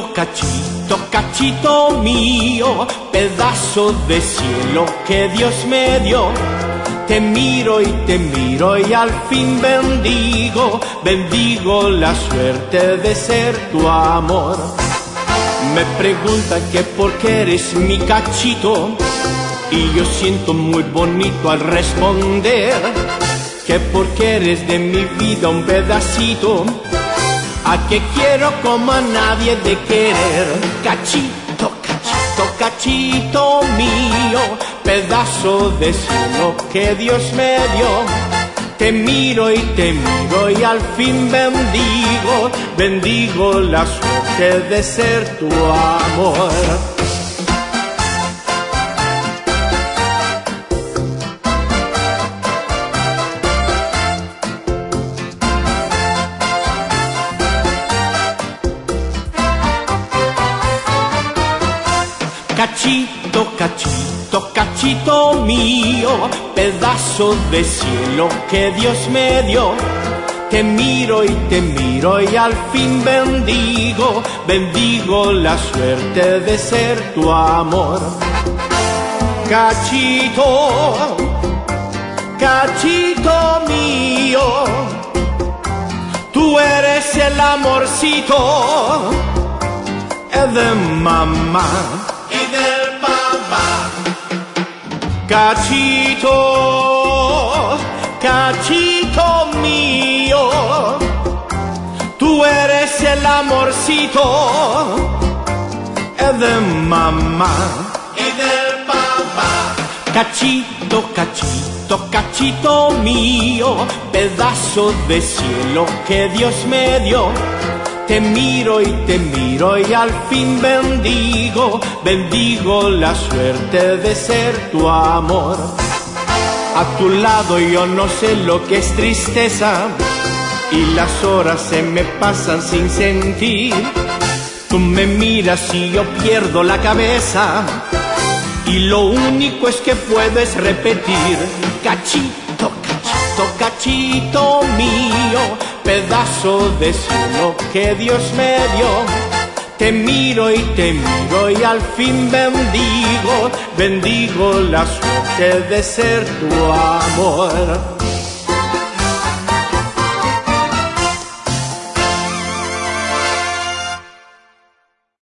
cachito, cachito mío, pedazo de cielo que Dios me dio. Te miro y al fin bendigo, bendigo la suerte de ser tu amor. Me preguntan que por qué eres mi cachito, y yo siento muy bonito al responder que porque eres de mi vida un pedacito, a que quiero como a nadie de querer. Cachito, cachito, cachito mío, pedazo de cielo que Dios me dio. Te miro y al fin bendigo, bendigo la suerte de ser tu amor. Cachito, cachito, cachito mío, pedazo de cielo que Dios me dio. Te miro y al fin bendigo, bendigo la suerte de ser tu amor. Cachito, cachito mío, tú eres el amorcito de mamá. Cachito, cachito mío, tú eres el amorcito de mamá y del papá. Cachito, cachito, cachito mío, pedazo de cielo que Dios me dio. Te miro y al fin bendigo, bendigo la suerte de ser tu amor. A tu lado yo no sé lo que es tristeza, y las horas se me pasan sin sentir. Tú me miras y yo pierdo la cabeza, y lo único es que puedo es repetir. Cachito, cachito, cachito mío, pedazo de cielo que Dios me dio. Te miro y al fin bendigo, bendigo la suerte de ser tu amor.